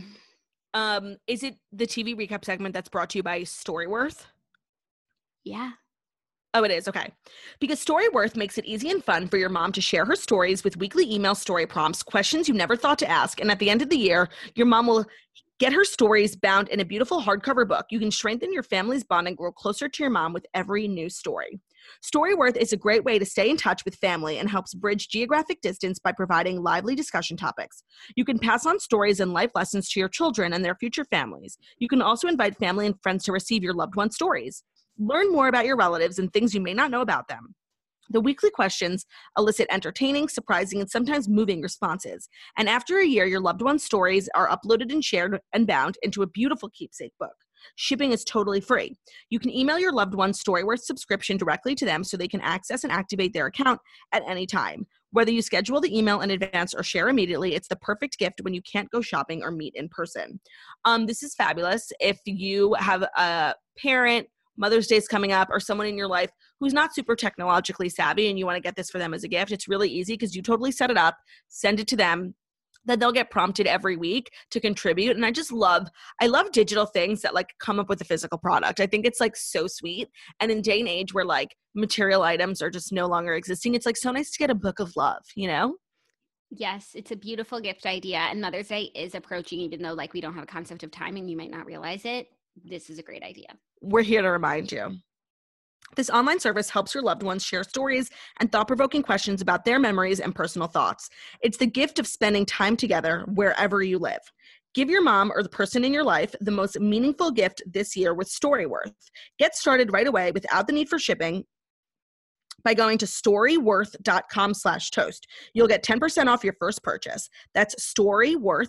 Is it the TV recap segment that's brought to you by Storyworth? Yeah. Oh, it is. Okay. Because Storyworth makes it easy and fun for your mom to share her stories with weekly email story prompts, questions you never thought to ask. And at the end of the year, your mom will get her stories bound in a beautiful hardcover book. You can strengthen your family's bond and grow closer to your mom with every new story. Storyworth is a great way to stay in touch with family and helps bridge geographic distance by providing lively discussion topics. You can pass on stories and life lessons to your children and their future families. You can also invite family and friends to receive your loved one's stories. Learn more about your relatives and things you may not know about them. The weekly questions elicit entertaining, surprising, and sometimes moving responses. And after a year, your loved one's stories are uploaded and shared and bound into a beautiful keepsake book. Shipping is totally free. You can email your loved one's Storyworth subscription directly to them so they can access and activate their account at any time. Whether you schedule the email in advance or share immediately, it's the perfect gift when you can't go shopping or meet in person. This is fabulous. If you have a parent, Mother's Day is coming up, or someone in your life who's not super technologically savvy and you want to get this for them as a gift, it's really easy because you totally set it up, send it to them, then they'll get prompted every week to contribute. And I love digital things that like come up with a physical product. I think it's like so sweet. And in day and age where like material items are just no longer existing, it's like so nice to get a book of love, you know? Yes, it's a beautiful gift idea. And Mother's Day is approaching, even though like we don't have a concept of timing, you might not realize it. This is a great idea. We're here to remind you. This online service helps your loved ones share stories and thought-provoking questions about their memories and personal thoughts. It's the gift of spending time together wherever you live. Give your mom or the person in your life the most meaningful gift this year with Storyworth. Get started right away without the need for shipping by going to storyworth.com/toast. You'll get 10% off your first purchase. That's Storyworth,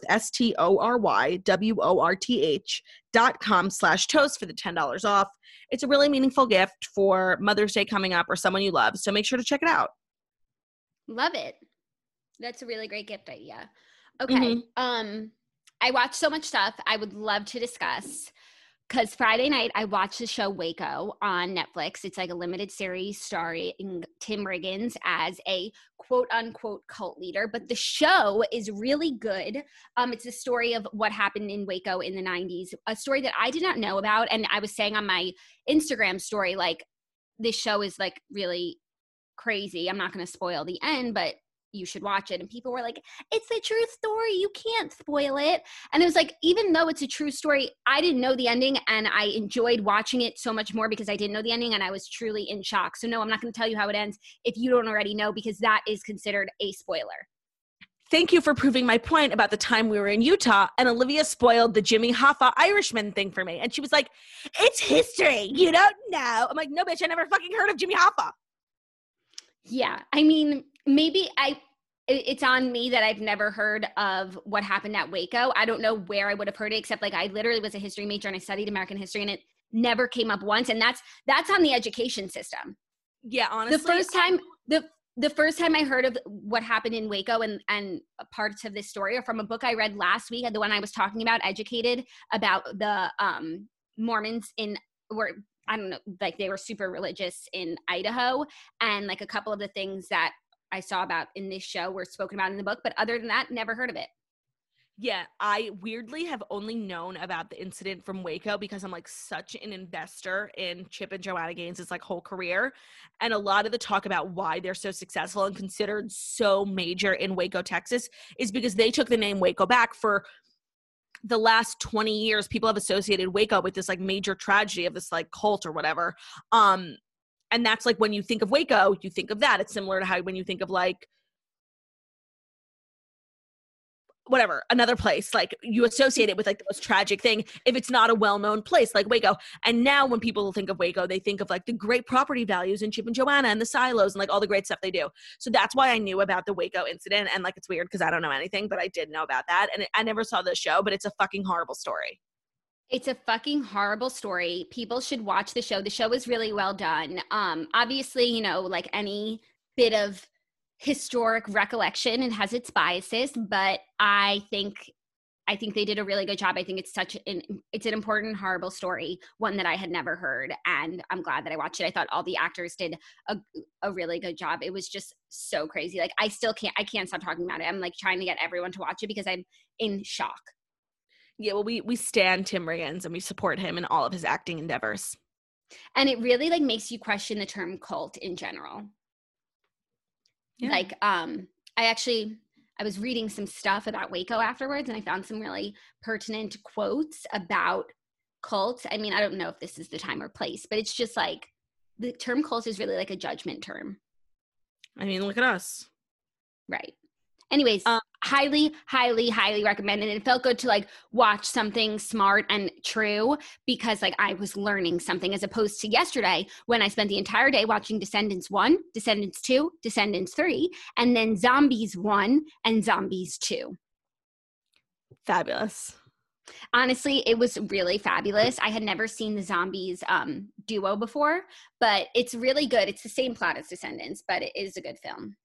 STORYWORTH.com/toast for the $10 off. It's a really meaningful gift for Mother's Day coming up or someone you love. So make sure to check it out. Love it. That's a really great gift idea. Okay. I watched so much stuff I would love to discuss. Because Friday night, I watched the show Waco on Netflix. It's like a limited series starring Tim Riggins as a quote-unquote cult leader. But the show is really good. It's a story of what happened in Waco in the 90s, a story that I did not know about. And I was saying on my Instagram story, like, this show is, like, really crazy. I'm not going to spoil the end, but you should watch it. And people were like, it's a true story. You can't spoil it. And it was like, even though it's a true story, I didn't know the ending and I enjoyed watching it so much more because I didn't know the ending and I was truly in shock. So no, I'm not going to tell you how it ends if you don't already know, because that is considered a spoiler. Thank you for proving my point about the time we were in Utah and Olivia spoiled the Jimmy Hoffa Irishman thing for me. And she was like, it's history. You don't know. I'm like, no, bitch, I never fucking heard of Jimmy Hoffa. Yeah. I mean, maybe it's on me that I've never heard of what happened at Waco. I don't know where I would have heard it, except like I literally was a history major and I studied American history and it never came up once. And that's on the education system. Yeah, honestly. The first time I heard of what happened in Waco and parts of this story are from a book I read last week, the one I was talking about, Educated, about the Mormons I don't know, like they were super religious in Idaho. And like a couple of the things that I saw about in this show were spoken about in the book. But other than that, never heard of it. Yeah, I weirdly have only known about the incident from Waco because I'm like such an investor in Chip and Joanna Gaines' like whole career. And a lot of the talk about why they're so successful and considered so major in Waco, Texas is because they took the name Waco back. For the last 20 years, people have associated Waco with this like major tragedy of this like cult or whatever. And that's like when you think of Waco, you think of that. It's similar to how when you think of like whatever, another place, like you associate it with like the most tragic thing if it's not a well-known place like Waco. And now when people think of Waco, they think of like the great property values in Chip and Joanna and the silos and like all the great stuff they do. So that's why I knew about the Waco incident. And like, it's weird because I don't know anything, but I did know about that. And I never saw the show, but it's a fucking horrible story. It's a fucking horrible story. People should watch the show. The show is really well done. Obviously, you know, like any bit of historic recollection, it has its biases, but I think they did a really good job. I think it's an important, horrible story, one that I had never heard, and I'm glad that I watched it. I thought all the actors did a really good job. It was just so crazy. Like I can't stop talking about it. I'm like trying to get everyone to watch it because I'm in shock. Yeah, well, we stan Tim Riggins and we support him in all of his acting endeavors. And it really like makes you question the term cult in general. Yeah. Like, I was reading some stuff about Waco afterwards and I found some really pertinent quotes about cults. I mean, I don't know if this is the time or place, but it's just like the term cult is really like a judgment term. I mean, look at us. Right. Anyways, highly, highly, highly recommended. And it felt good to like watch something smart and true because like I was learning something as opposed to yesterday when I spent the entire day watching Descendants 1, Descendants 2, Descendants 3, and then Zombies 1 and Zombies 2. Fabulous. Honestly, it was really fabulous. I had never seen the Zombies duo before, but it's really good. It's the same plot as Descendants, but it is a good film.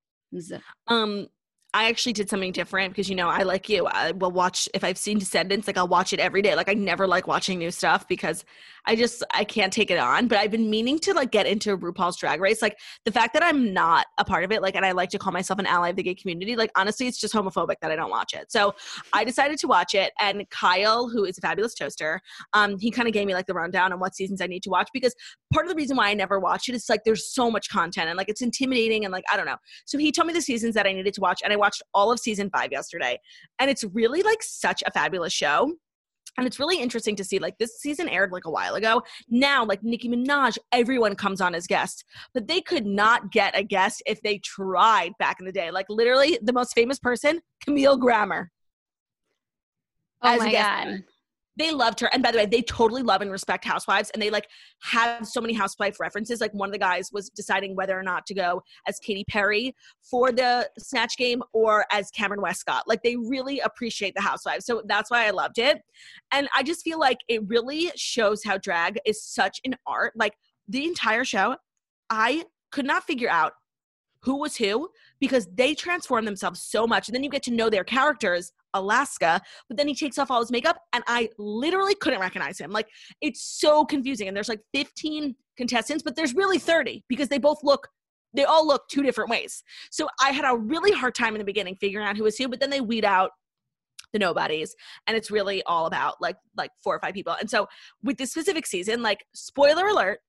I actually did something different because, you know, I like you. I will watch, if I've seen Descendants, like I'll watch it every day. Like I never like watching new stuff because I can't take it on. But I've been meaning to like get into RuPaul's Drag Race. Like the fact that I'm not a part of it, like, and I like to call myself an ally of the gay community. Like honestly, it's just homophobic that I don't watch it. So I decided to watch it. And Kyle, who is a fabulous toaster, he kind of gave me like the rundown on what seasons I need to watch because part of the reason why I never watch it is like there's so much content and like it's intimidating and like I don't know. So he told me the seasons that I needed to watch and I watched all of season 5 yesterday. And it's really like such a fabulous show. And it's really interesting to see, like, this season aired like a while ago. Now, like Nicki Minaj, everyone comes on as guests, but they could not get a guest if they tried back in the day. Like literally the most famous person, Camille Grammer. Oh my God. They loved her. And by the way, they totally love and respect Housewives. And they like have so many Housewife references. Like one of the guys was deciding whether or not to go as Katy Perry for the Snatch Game or as Cameron Westcott. Like they really appreciate the Housewives. So that's why I loved it. And I just feel like it really shows how drag is such an art. Like the entire show, I could not figure out who was who because they transform themselves so much. And then you get to know their characters, Alaska, but then he takes off all his makeup and I literally couldn't recognize him. Like it's so confusing. And there's like 15 contestants, but there's really 30 because they all look two different ways. So I had a really hard time in the beginning figuring out who was who, but then they weed out the nobodies and it's really all about like 4 or 5 people. And so with this specific season, like spoiler alert,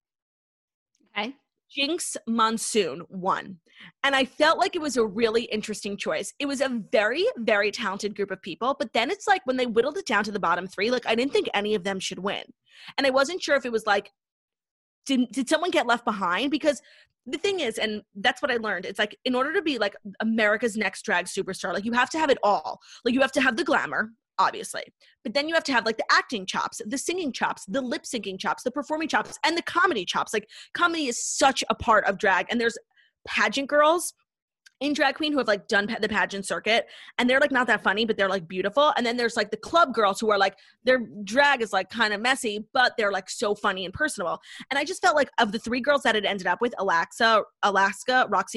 okay, Jinx Monsoon won. And I felt like it was a really interesting choice. It was a very, very talented group of people. But then it's like when they whittled it down to the bottom 3, like I didn't think any of them should win. And I wasn't sure if it was like, did someone get left behind? Because the thing is, and that's what I learned, it's like in order to be like America's Next Drag Superstar, like you have to have it all. Like you have to have the glamour, obviously. But then you have to have like the acting chops, the singing chops, the lip syncing chops, the performing chops, and the comedy chops. Like comedy is such a part of drag. And there's pageant girls in drag queen who have like done the pageant circuit and they're like not that funny, but they're like beautiful. And then there's like the club girls who are like, their drag is like kind of messy, but they're like so funny and personable. And I just felt like of the 3 girls that it ended up with, Alaska, Roxy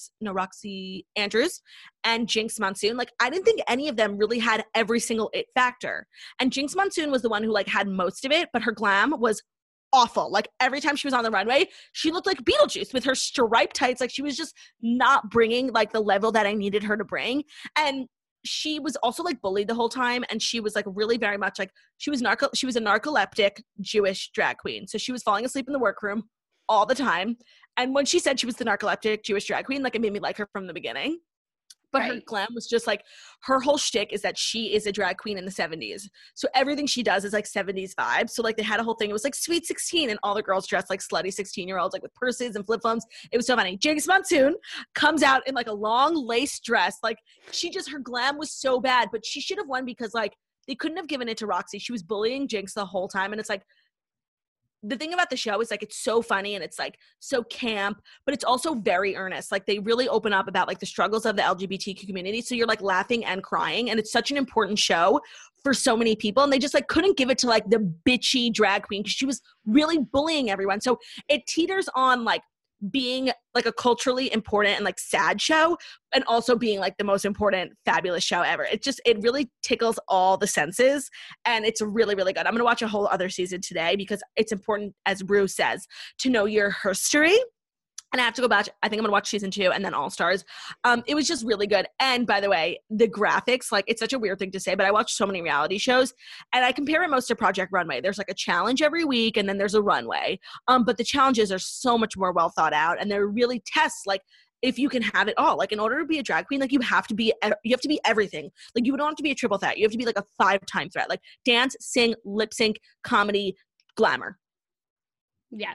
Andrews, and Jinx Monsoon, like I didn't think any of them really had every single it factor. And Jinx Monsoon was the one who like had most of it, but her glam was awful. Like every time she was on the runway, she looked like Beetlejuice with her striped tights. Like she was just not bringing like the level that I needed her to bring. And she was also like bullied the whole time. And she was like really very much like, she was a narcoleptic Jewish drag queen. So she was falling asleep in the workroom all the time. And when she said she was the narcoleptic Jewish drag queen, like it made me like her from the beginning. But her glam was just like, her whole shtick is that she is a drag queen in the 70s. So everything she does is like 70s vibes. So like they had a whole thing. It was like Sweet 16 and all the girls dressed like slutty 16-year-olds, like with purses and flip-flops. It was so funny. Jinx Monsoon comes out in like a long lace dress. Like her glam was so bad, but she should have won because like they couldn't have given it to Roxy. She was bullying Jinx the whole time. And it's like, the thing about the show is like it's so funny and it's like so camp, but it's also very earnest. Like they really open up about like the struggles of the LGBTQ community. So you're like laughing and crying, and it's such an important show for so many people. And they just like couldn't give it to like the bitchy drag queen because she was really bullying everyone. So it teeters on like being like a culturally important and like sad show and also being like the most important fabulous show ever. It really tickles all the senses and it's really, really good. I'm going to watch a whole other season today because it's important, as Rue says, to know your history. And I have to go back. I think I'm going to watch season 2 and then All Stars. It was just really good. And by the way, the graphics, like it's such a weird thing to say, but I watch so many reality shows and I compare it most to Project Runway. There's like a challenge every week and then there's a runway. But the challenges are so much more well thought out and they're really tests like if you can have it all. Like in order to be a drag queen, like you have to be everything. Like you don't have to be a triple threat. You have to be like a 5-time threat, like dance, sing, lip sync, comedy, glamour. Yeah.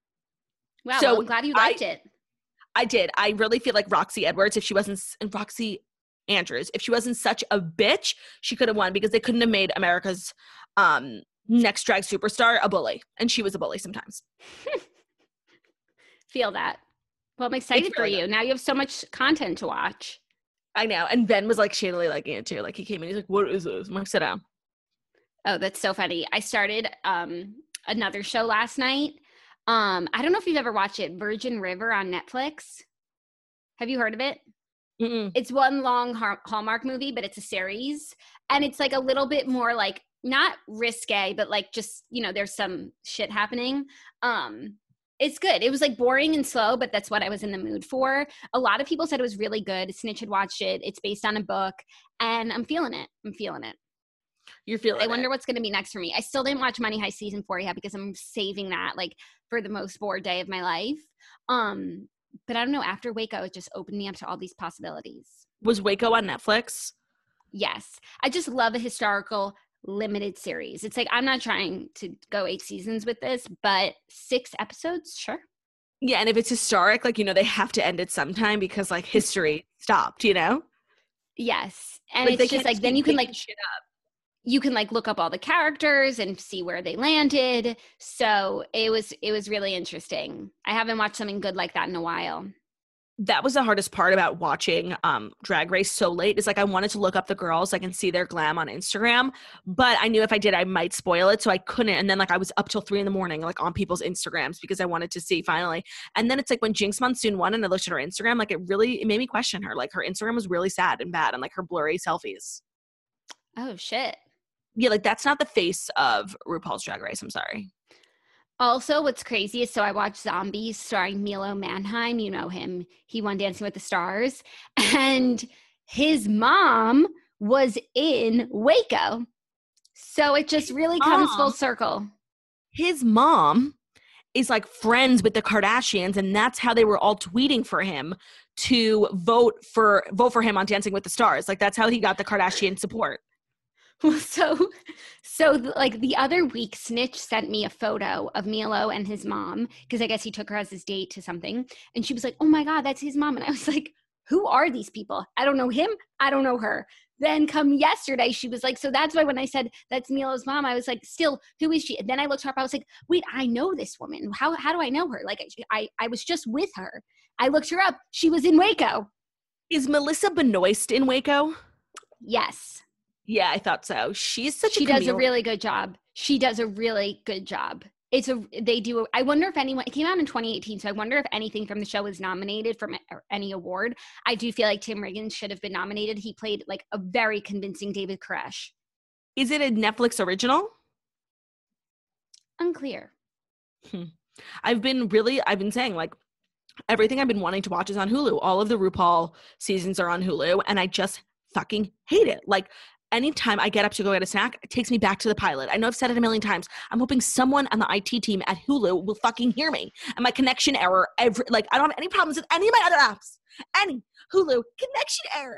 Wow, so well, I'm glad you liked it. I did. I really feel like Roxy Andrews, if she wasn't such a bitch, she could have won because they couldn't have made America's Next Drag Superstar a bully. And she was a bully sometimes. Feel that. Well, I'm excited for you. Now you have so much content to watch. I know. And Ben was like shadily liking it too. Like he came in, he's like, what is this? I'm like, sit down. Oh, that's so funny. I started another show last night. I don't know if you've ever watched it, Virgin River on Netflix. Have you heard of it? Mm-mm. It's one long Hallmark movie, but it's a series. And it's like a little bit more like, not risque, but like just, there's some shit happening. It's good. It was like boring and slow, but that's what I was in the mood for. A lot of people said it was really good. Snitch had watched it. It's based on a book and I'm feeling it. You're feeling I wonder what's going to be next for me. I still didn't watch Money Heist season 4 yet because I'm saving that like for the most bored day of my life. But I don't know, after Waco, it just opened me up to all these possibilities. Was Waco on Netflix? Yes. I just love a historical limited series. It's like, I'm not trying to go 8 seasons with this, but 6 episodes, sure. Yeah. And if it's historic, like, they have to end it sometime because like history stopped, Yes. And like, it's just like, then you can like, shit up. you can like look up all the characters and see where they landed. So it was really interesting. I haven't watched something good like that in a while. That was the hardest part about watching Drag Race so late, is like I wanted to look up the girls, like, and see their glam on Instagram, but I knew if I did I might spoil it, so I couldn't. And then like I was up till 3 a.m, like on people's Instagrams, because I wanted to see finally. And then it's like when Jinx Monsoon won and I looked at her Instagram, like it made me question her. Like her Instagram was really sad and bad, and like her blurry selfies. Oh shit. Yeah, like that's not the face of RuPaul's Drag Race. I'm sorry. Also, what's crazy is, so I watched Zombies starring Milo Manheim. You know him. He won Dancing with the Stars. And his mom was in Waco. So it just really comes full circle. His mom is like friends with the Kardashians, and that's how they were all tweeting for him to vote for him on Dancing with the Stars. Like that's how he got the Kardashian support. So like the other week, Snitch sent me a photo of Milo and his mom, because I guess he took her as his date to something. And she was like, oh my God, that's his mom. And I was like, who are these people? I don't know him. I don't know her. Then come yesterday, she was like, so that's why when I said that's Milo's mom, I was like, still, who is she? And then I looked her up. I was like, wait, I know this woman. How do I know her? Like I was just with her. I looked her up. She was in Waco. Is Melissa Benoist in Waco? Yes. Yeah, I thought so. She does a really good job. She does a really good job. I wonder if anyone, it came out in 2018, so I wonder if anything from the show was nominated for any award. I do feel like Tim Riggins should have been nominated. He played like a very convincing David Koresh. Is it a Netflix original? Unclear. I've been saying like everything I've been wanting to watch is on Hulu. All of the RuPaul seasons are on Hulu, and I just fucking hate it. Like anytime I get up to go get a snack, it takes me back to the pilot. I know I've said it a million times. I'm hoping someone on the IT team at Hulu will fucking hear me. And my connection error, I don't have any problems with any of my other apps. Any Hulu connection error.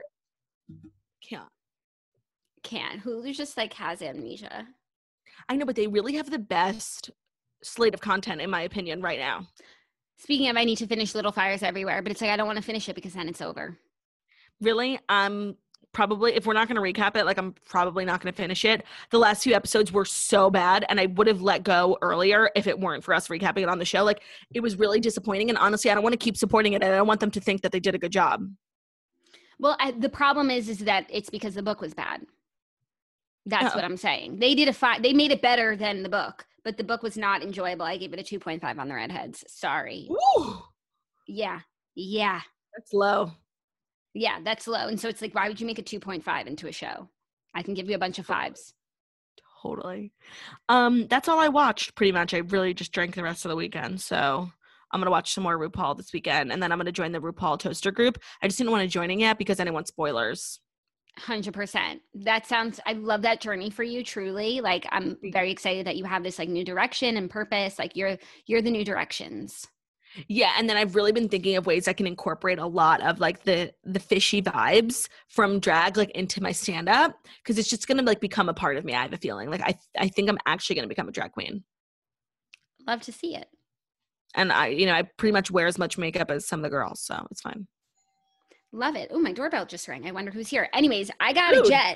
Can't. Hulu just like has amnesia. I know, but they really have the best slate of content in my opinion right now. Speaking of, I need to finish Little Fires Everywhere, but it's like I don't want to finish it because then it's over. Really? Probably, if we're not going to recap it, like I'm probably not going to finish it. The last few episodes were so bad, and I would have let go earlier if it weren't for us recapping it on the show. Like it was really disappointing, and honestly, I don't want to keep supporting it, and I don't want them to think that they did a good job. Well, the problem is that it's because the book was bad. That's what I'm saying. They they made it better than the book, but the book was not enjoyable. I gave it a 2.5 on the Redheads. Sorry. Ooh. Yeah. That's low. Yeah, that's low. And so it's like, why would you make a 2.5 into a show? I can give you a bunch of 5s. Totally. That's all I watched pretty much. I really just drank the rest of the weekend. So I'm going to watch some more RuPaul this weekend. And then I'm going to join the RuPaul Toaster group. I just didn't want to join it yet because I didn't want spoilers. 100%. I love that journey for you, truly. Like, I'm very excited that you have this like new direction and purpose. Like you're the new directions. Yeah, and then I've really been thinking of ways I can incorporate a lot of like the fishy vibes from drag like into my stand-up, because it's just gonna like become a part of me. I have a feeling like I think I'm actually gonna become a drag queen. Love to see it. And I pretty much wear as much makeup as some of the girls, so it's fine. Love it. Oh, my doorbell just rang. I wonder who's here. Anyways, I got a jet.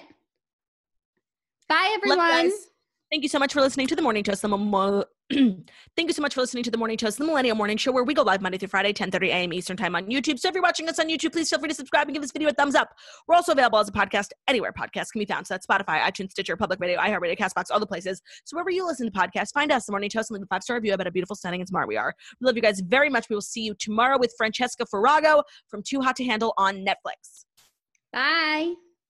Bye, everyone. Thank you so much for listening to The Morning Toast. Thank you so much for listening to The Morning Toast, the Millennial Morning Show, where we go live Monday through Friday, 10:30 a.m. Eastern Time on YouTube. So if you're watching us on YouTube, please feel free to subscribe and give this video a thumbs up. We're also available as a podcast anywhere podcasts can be found. So that's Spotify, iTunes, Stitcher, Public Radio, iHeartRadio, CastBox, all the places. So wherever you listen to podcasts, find us, The Morning Toast, and leave a 5-star review about how beautiful, stunning, and smart we are. We love you guys very much. We will see you tomorrow with Francesca Farago from Too Hot to Handle on Netflix. Bye.